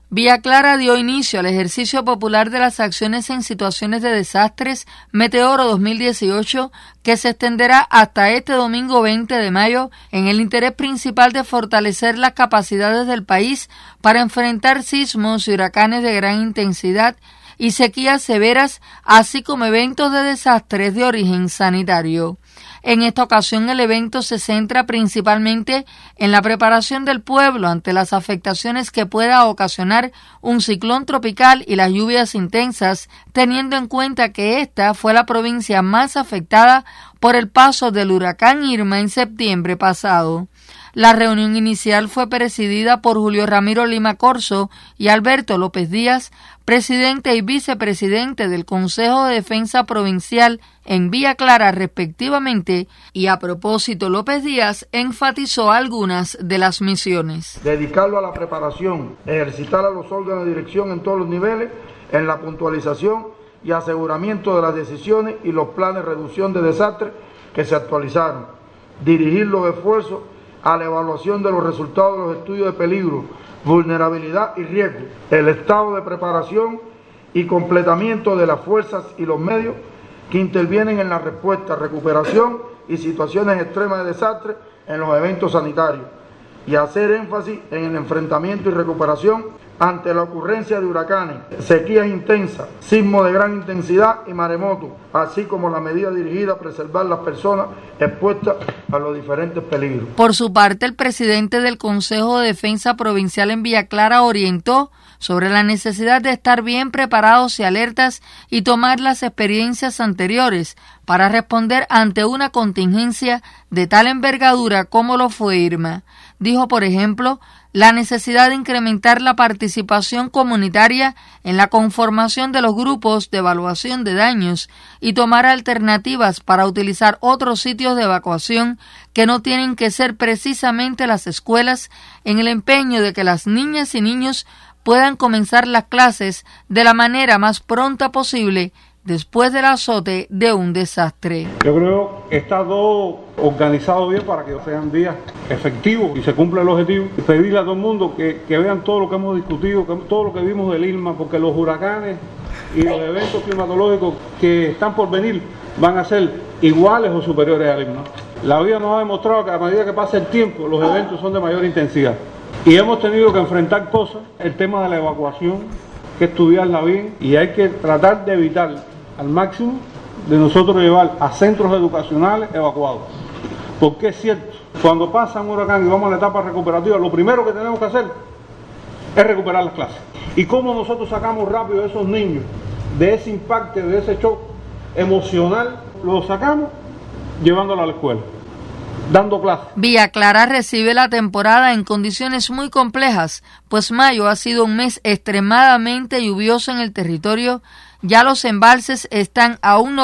Villa Clara dio inicio al ejercicio popular de las acciones en situaciones de desastres Meteoro 2018, que se extenderá hasta este domingo 20 de mayo en el interés principal de fortalecer las capacidades del país para enfrentar sismos y huracanes de gran intensidad y sequías severas, así como eventos de desastres de origen sanitario. En esta ocasión el evento se centra principalmente en la preparación del pueblo ante las afectaciones que pueda ocasionar un ciclón tropical y las lluvias intensas, teniendo en cuenta que esta fue la provincia más afectada por el paso del huracán Irma en septiembre pasado. La reunión inicial fue presidida por Julio Ramiro Lima Corzo y Alberto López Díaz, presidente y vicepresidente del Consejo de Defensa Provincial en Villa Clara respectivamente, y a propósito López Díaz enfatizó algunas de las misiones. Dedicarlo a la preparación, ejercitar a los órganos de dirección en todos los niveles, en la puntualización y aseguramiento de las decisiones y los planes de reducción de desastres que se actualizaron, dirigir los esfuerzos a la evaluación de los resultados de los estudios de peligro, vulnerabilidad y riesgo, el estado de preparación y completamiento de las fuerzas y los medios que intervienen en la respuesta, recuperación y situaciones extremas de desastre en los eventos sanitarios, y hacer énfasis en el enfrentamiento y recuperación ante la ocurrencia de huracanes, sequías intensas, sismos de gran intensidad y maremotos, así como la medida dirigida a preservar las personas expuestas a los diferentes peligros. Por su parte, el presidente del Consejo de Defensa Provincial en Villa Clara orientó sobre la necesidad de estar bien preparados y alertas y tomar las experiencias anteriores para responder ante una contingencia de tal envergadura como lo fue Irma. Dijo, por ejemplo, la necesidad de incrementar la participación comunitaria en la conformación de los grupos de evaluación de daños y tomar alternativas para utilizar otros sitios de evacuación que no tienen que ser precisamente las escuelas, en el empeño de que las niñas y niños puedan comenzar las clases de la manera más pronta posible después del azote de un desastre. Yo creo que está todo organizado bien para que sean días efectivos y se cumpla el objetivo. Pedirle a todo el mundo que vean todo lo que hemos discutido, todo lo que vimos del Irma, porque los huracanes y los eventos climatológicos que están por venir van a ser iguales o superiores al Irma. La vida nos ha demostrado que a medida que pasa el tiempo, los eventos son de mayor intensidad. Y hemos tenido que enfrentar cosas, el tema de la evacuación, que estudiarla bien, y hay que tratar de evitar al máximo de nosotros llevar a centros educacionales evacuados. Porque es cierto, cuando pasa un huracán y vamos a la etapa recuperativa, lo primero que tenemos que hacer es recuperar las clases. Y cómo nosotros sacamos rápido a esos niños de ese impacto, de ese shock emocional, los sacamos llevándolos a la escuela, dando clases. Villa Clara recibe la temporada en condiciones muy complejas, pues mayo ha sido un mes extremadamente lluvioso en el territorio. Ya los embalses están a un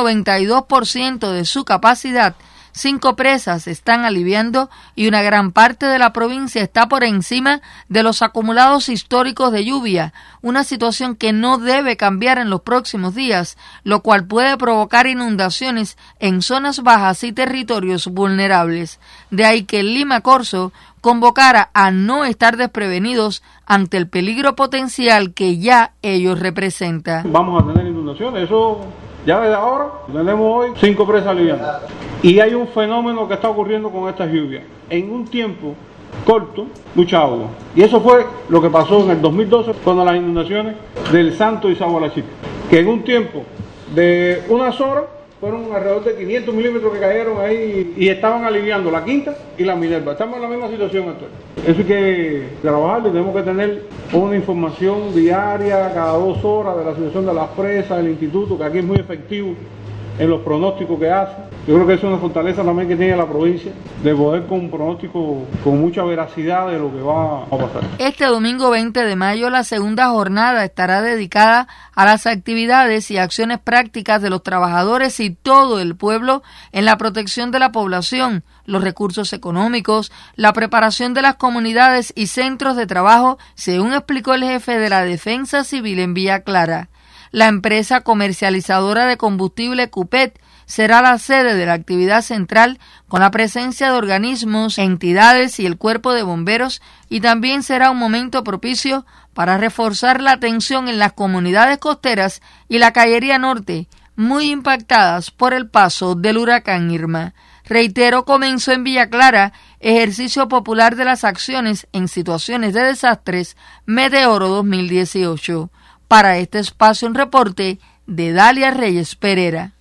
92% de su capacidad, 5 presas están aliviando y una gran parte de la provincia está por encima de los acumulados históricos de lluvia, una situación que no debe cambiar en los próximos días, lo cual puede provocar inundaciones en zonas bajas y territorios vulnerables. De ahí que Lima Corzo convocara a no estar desprevenidos ante el peligro potencial que ya ellos representan. Vamos a tener inundaciones, eso ya desde ahora tenemos hoy 5 presas aliviando. Y hay un fenómeno que está ocurriendo con estas lluvias. En un tiempo corto, mucha agua. Y eso fue lo que pasó en el 2012 con las inundaciones del Santo y Sagualachipe, que en un tiempo de unas horas fueron alrededor de 500 milímetros que cayeron ahí y estaban aliviando la Quinta y la Minerva. Estamos en la misma situación actual. Eso hay que trabajar y tenemos que tener una información diaria, cada 2 horas, de la situación de las presas, del instituto, que aquí es muy efectivo en los pronósticos que hace. Yo creo que es una fortaleza también que tiene la provincia, de poder con un pronóstico con mucha veracidad de lo que va a pasar. Este domingo 20 de mayo la segunda jornada estará dedicada a las actividades y acciones prácticas de los trabajadores y todo el pueblo en la protección de la población, los recursos económicos, la preparación de las comunidades y centros de trabajo, según explicó el jefe de la Defensa Civil en Villa Clara. La empresa comercializadora de combustible Cupet será la sede de la actividad central, con la presencia de organismos, entidades y el cuerpo de bomberos, y también será un momento propicio para reforzar la atención en las comunidades costeras y la Cayería Norte, muy impactadas por el paso del huracán Irma. Reitero, comenzó en Villa Clara ejercicio popular de las acciones en situaciones de desastres Meteoro 2018. Para este espacio, un reporte de Dalia Reyes Pereira.